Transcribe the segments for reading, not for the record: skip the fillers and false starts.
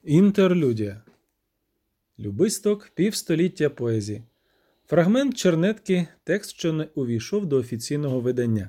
Інтерлюдія. Любисток півстоліття поезії. Фрагмент чернетки, текст, що не увійшов до офіційного видання.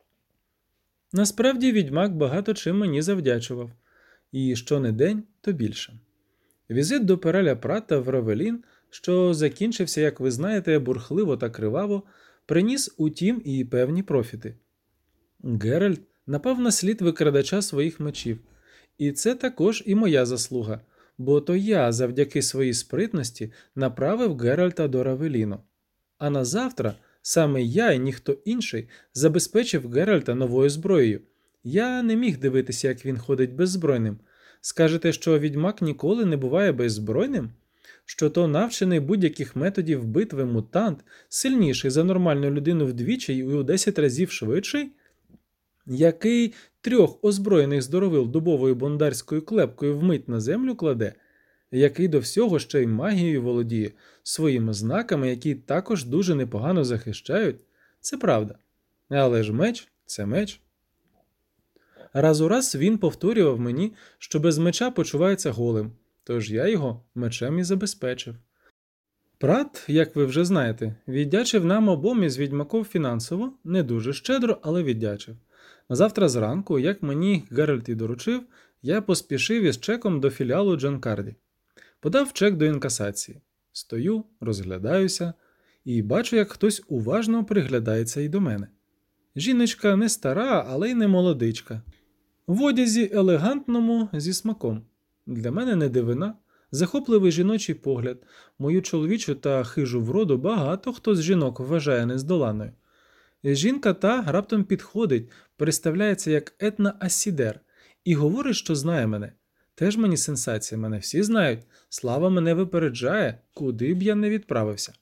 Насправді відьмак багато чим мені завдячував. І що не день, то більше. Візит до Переля Прата в Равелін, що закінчився, як ви знаєте, бурхливо та криваво, приніс утім і певні профіти. Геральт напав на слід викрадача своїх мечів. І це також і моя заслуга, бо то я завдяки своїй спритності направив Геральта до Равеліну. А на завтра саме я і ніхто інший забезпечив Геральта новою зброєю. Я не міг дивитися, як він ходить беззбройним. Скажете, що відьмак ніколи не буває беззбройним? Що то навчений будь-яких методів битви мутант, сильніший за нормальну людину вдвічі і у 10 разів швидший? Який 3 озброєних здоровил дубовою бондарською клепкою вмить на землю кладе, який до всього ще й магією володіє, своїми знаками, які також дуже непогано захищають, це правда. Але ж меч – це меч. Раз у раз він повторював мені, що без меча почувається голим, тож я його мечем і забезпечив. Прат, як ви вже знаєте, віддячив нам обом із відьмаком фінансово, не дуже щедро, але віддячив. Назавтра зранку, як мені Геральт і доручив, я поспішив із чеком до філіалу Джанкарді. Подав чек до інкасації. Стою, розглядаюся і бачу, як хтось уважно приглядається і до мене. Жіночка не стара, але й не молодичка. В одязі елегантному зі смаком. Для мене не дивина. Захопливий жіночий погляд. Мою чоловічу та хижу вроду багато хто з жінок вважає нездоланною. Жінка та раптом підходить, представляється як Етна Асідер і говорить, що знає мене. Теж мені сенсація, мене всі знають. Слава мене випереджає, куди б я не відправився.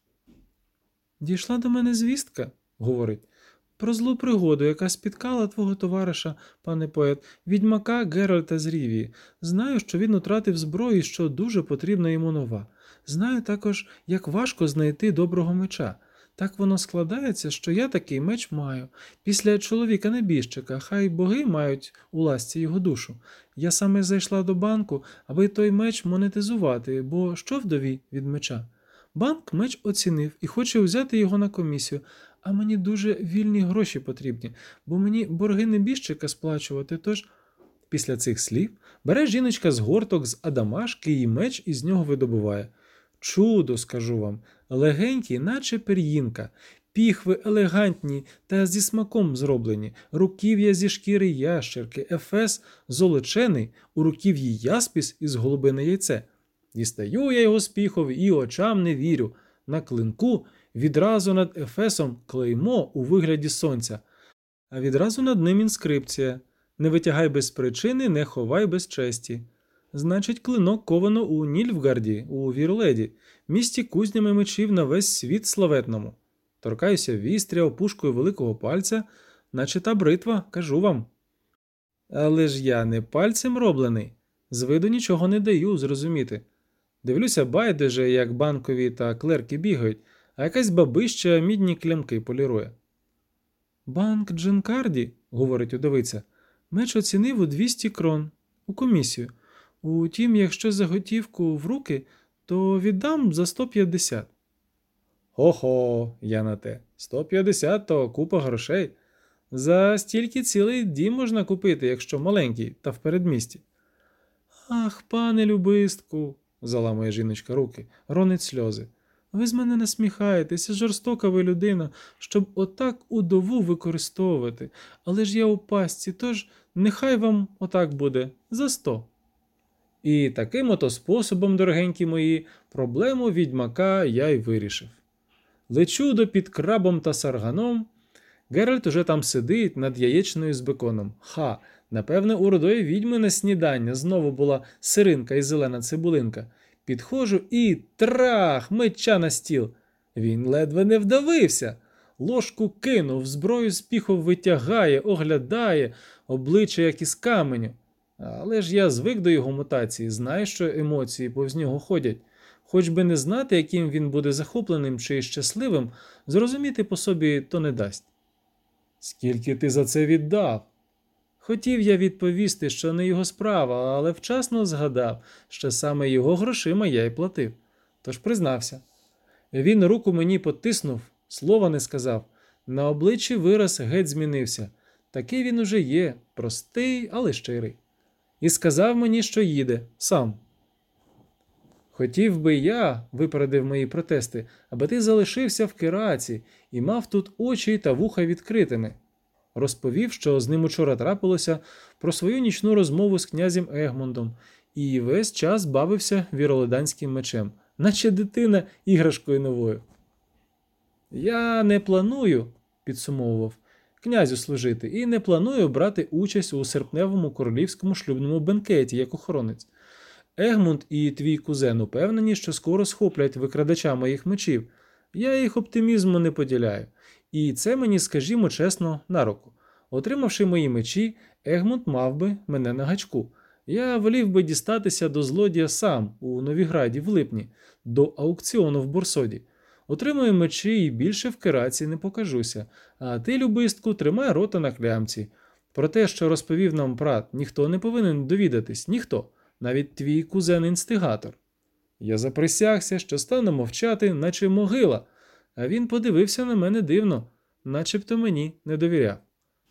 Дійшла до мене звістка, говорить, про злу пригоду, яка спіткала твого товариша, пане поет, відьмака Геральта з Рівії. Знаю, що він утратив зброю, що дуже потрібна йому нова. Знаю також, як важко знайти доброго меча. Так воно складається, що я такий меч маю. Після чоловіка-небіжчика, хай боги мають у ласці його душу. Я саме зайшла до банку, аби той меч монетизувати, бо що вдові від меча? Банк меч оцінив і хоче взяти його на комісію, а мені дуже вільні гроші потрібні, бо мені борги небіжчика сплачувати, тож... Після цих слів бере жіночка з горток з адамашки і меч із нього видобуває. Чудо, скажу вам, легенький, наче пір'їнка, піхви елегантні та зі смаком зроблені, руків'я зі шкіри ящерки, ефес золочений, у руків'ї яспіс із голубине яйце. Дістаю я його з піхов і очам не вірю. На клинку відразу над ефесом клеймо у вигляді сонця, а відразу над ним інскрипція «Не витягай без причини, не ховай без честі». Значить, клинок ковано у Нільфгарді, у Вірледі, місті кузнями мечів на весь світ славетному. Торкаюся вістря опушкою великого пальця, наче та бритва, кажу вам. Але ж я не пальцем роблений, з виду нічого не даю, зрозуміти. Дивлюся байдуже, як банкові та клерки бігають, а якась бабища мідні клямки полірує. «Банк Джанкарді, – говорить удовиця, – меч оцінив у 200 крон, у комісію. Утім, якщо за готівку в руки, то віддам за 150. Хо-хо, я на те. 150 – то купа грошей. За стільки цілий дім можна купити, якщо маленький та в передмісті. Ах, пане любистку, заламує жіночка руки, ронить сльози. Ви з мене насміхаєтеся, жорстока ви людина, щоб отак удову використовувати. Але ж я у пастці, тож нехай вам отак буде, за 100. І таким ото способом, дорогенькі мої, проблему відьмака я й вирішив. Лечу до під крабом та сарганом. Геральт уже там сидить над яєчною з беконом. Ха, напевне, у рудої відьми на снідання знову була сиринка і зелена цибулинка. Підходжу і трах, меча на стіл. Він ледве не вдавився. Ложку кинув, зброю з піхов витягає, оглядає, обличчя як із каменю. Але ж я звик до його мутації, знаю, що емоції повз нього ходять. Хоч би не знати, яким він буде захопленим чи щасливим, зрозуміти по собі то не дасть. Скільки ти за це віддав? Хотів я відповісти, що не його справа, але вчасно згадав, що саме його грошима я й платив. Тож признався. Він руку мені потиснув, слова не сказав. На обличчі вираз геть змінився. Такий він уже є, простий, але щирий. І сказав мені, що їде, сам. Хотів би я, випередив мої протести, аби ти залишився в Кераці і мав тут очі та вуха відкритими. Розповів, що з ним учора трапилося про свою нічну розмову з князем Егмундом і весь час бавився віроледанським мечем, наче дитина іграшкою новою. Я не планую, підсумовував, князю служити і не планую брати участь у серпневому королівському шлюбному бенкеті як охоронець. Егмунд і твій кузен упевнені, що скоро схоплять викрадача моїх мечів. Я їх оптимізму не поділяю. І це мені, скажімо чесно, на руку. Отримавши мої мечі, Егмунд мав би мене на гачку. Я волів би дістатися до злодія сам у Новіграді в липні, до аукціону в Борсоді. Отримую мечі і більше в Кераці не покажуся. А ти, любистку, тримай рота на клямці. Про те, що розповів нам брат, ніхто не повинен довідатись, ніхто. Навіть твій кузен-інстигатор. Я заприсягся, що стану мовчати, наче могила, а він подивився на мене дивно, начебто мені не довіряв.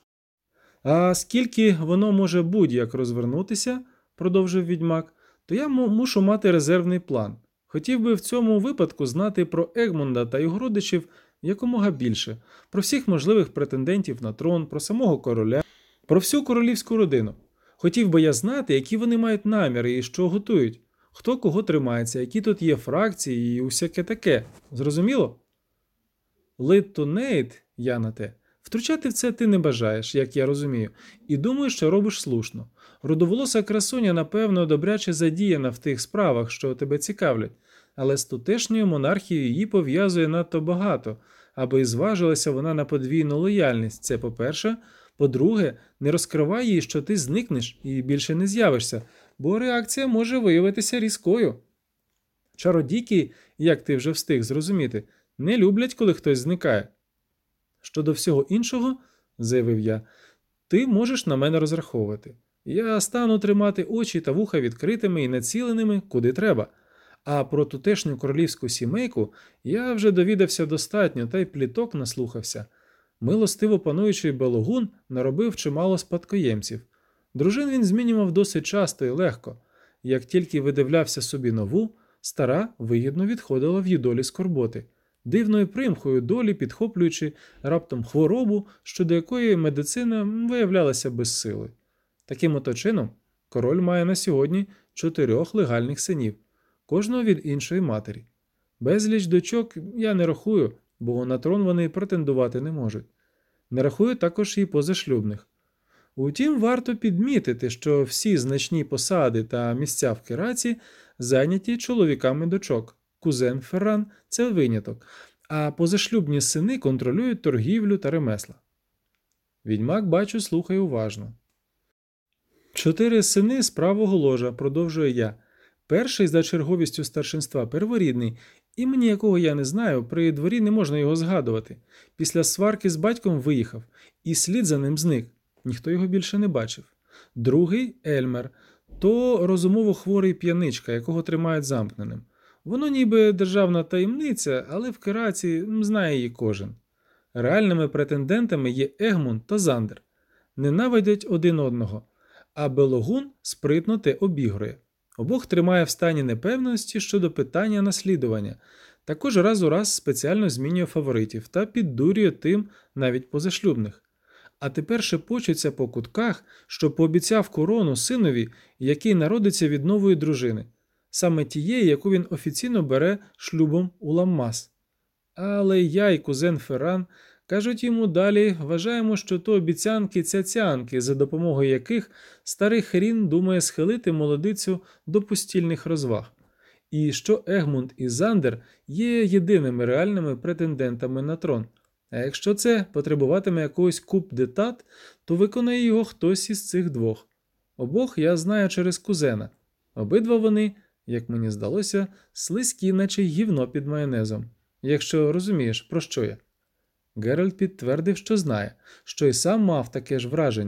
А скільки воно може будь-як розвернутися, продовжив відьмак, то я мушу мати резервний план. Хотів би в цьому випадку знати про Егмунда та його родичів якомога більше, про всіх можливих претендентів на трон, про самого короля, про всю королівську родину. Хотів би я знати, які вони мають наміри і що готують, хто кого тримається, які тут є фракції і усяке таке. Зрозуміло? Лит-то-нейт, я на те. Втручати в це ти не бажаєш, як я розумію, і думаю, що робиш слушно. Рудоволоса красуня, напевно, добряче задіяна в тих справах, що тебе цікавлять, але з тутешньою монархією її пов'язує надто багато, аби зважилася вона на подвійну лояльність. Це по-перше. По-друге, не розкривай їй, що ти зникнеш і більше не з'явишся, бо реакція може виявитися різкою. Чародійки, як ти вже встиг зрозуміти, не люблять, коли хтось зникає. Щодо всього іншого, заявив я, ти можеш на мене розраховувати. Я стану тримати очі та вуха відкритими і націленими, куди треба. А про тутешню королівську сімейку я вже довідався достатньо та й пліток наслухався. Милостиво пануючий Белогун наробив чимало спадкоємців. Дружин він змінював досить часто і легко. Як тільки видивлявся собі нову, стара вигідно відходила в її долі скорботи, дивною примхою долі підхоплюючи раптом хворобу, щодо якої медицина виявлялася безсилою. Таким ото чином, король має на сьогодні 4 легальних синів, кожного від іншої матері. Безліч дочок я не рахую, бо на трон вони претендувати не можуть. Не рахую також і позашлюбних. Утім, варто підмітити, що всі значні посади та місця в Кераці зайняті чоловіками дочок. Кузен Ферран – це виняток, а позашлюбні сини контролюють торгівлю та ремесла. Відьмак, бачу, слухає уважно. 4 сини з правого ложа, продовжує я. Перший за черговістю старшинства перворідний, імені якого я не знаю, при дворі не можна його згадувати. Після сварки з батьком виїхав, і слід за ним зник. Ніхто його більше не бачив. Другий – Ельмер. То розумово хворий п'яничка, якого тримають замкненим. Воно ніби державна таємниця, але в Кераці знає її кожен. Реальними претендентами є Егмунд та Зандер. Ненавидять один одного, а Белогун спритно те обігрує. Обох тримає в стані непевності щодо питання наслідування. Також раз у раз спеціально змінює фаворитів та піддурює тим навіть позашлюбних. А тепер шепочеться по кутках, що пообіцяв корону синові, який народиться від нової дружини. Саме тієї, яку він офіційно бере шлюбом у Ламмас. Але я і кузен Ферран кажуть йому далі, вважаємо, що то обіцянки-цяцянки, за допомогою яких старий Хрін думає схилити молодицю до постільних розваг. І що Егмунд і Зандер є єдиними реальними претендентами на трон. А якщо це потребуватиме якогось куп-детат, то виконає його хтось із цих двох. Обох я знаю через кузена. Обидва вони, як мені здалося, слизькі, наче гівно під майонезом. Якщо розумієш, про що я. Геральт підтвердив, що знає, що й сам мав таке ж враження.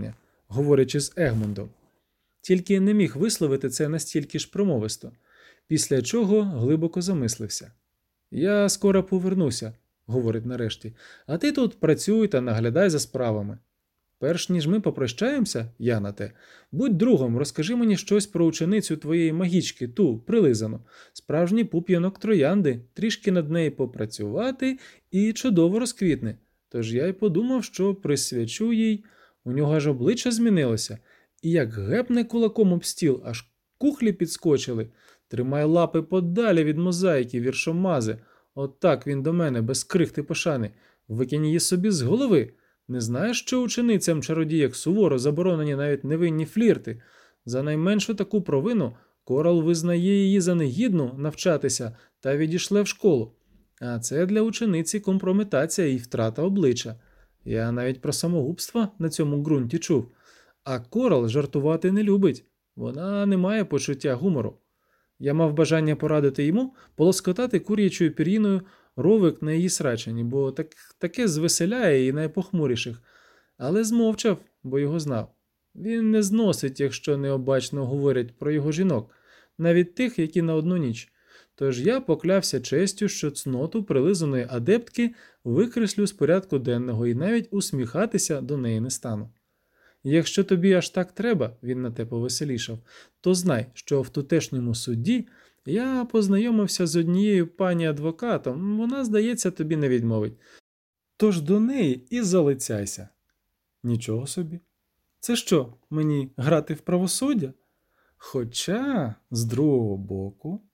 говорячи з Егмундом. Тільки не міг висловити це настільки ж промовисто, після чого глибоко замислився. Я скоро повернуся, говорить нарешті, а ти тут працюй та наглядай за справами. Перш ніж ми попрощаємося, Янате, будь другом, розкажи мені щось про ученицю твоєї магічки, ту, прилизану, справжній пуп'янок троянди, трішки над нею попрацювати і чудово розквітне. Тож я й подумав, що присвячу їй, у нього аж обличчя змінилося, і як гепне кулаком об стіл, аж кухлі підскочили. Тримай лапи подалі від мозаїки, віршомази. Отак він до мене, без крихти пошани. Викинь її собі з голови. Не знаєш, що ученицям чародієк суворо заборонені навіть невинні флірти? За найменшу таку провину Корал визнає її за негідну навчатися та відійшле в школу. А це для учениці компрометація і втрата обличчя. Я навіть про самогубство на цьому ґрунті чув. А Корал жартувати не любить. Вона не має почуття гумору. Я мав бажання порадити йому полоскотати кур'ячою пір'їною ровик на її срачині, бо таке звеселяє і найпохмуріших. Але змовчав, бо його знав. Він не зносить, якщо необачно говорять про його жінок, навіть тих, які на одну ніч. Тож я поклявся честю, що цноту прилизаної адептки викреслю з порядку денного і навіть усміхатися до неї не стану. Якщо тобі аж так треба, він на те повеселішав, то знай, що в тутешньому суді я познайомився з однією пані адвокатом, вона, здається, тобі не відмовить. Тож до неї і залицяйся. Нічого собі. Це що, мені грати в правосуддя? Хоча, з другого боку,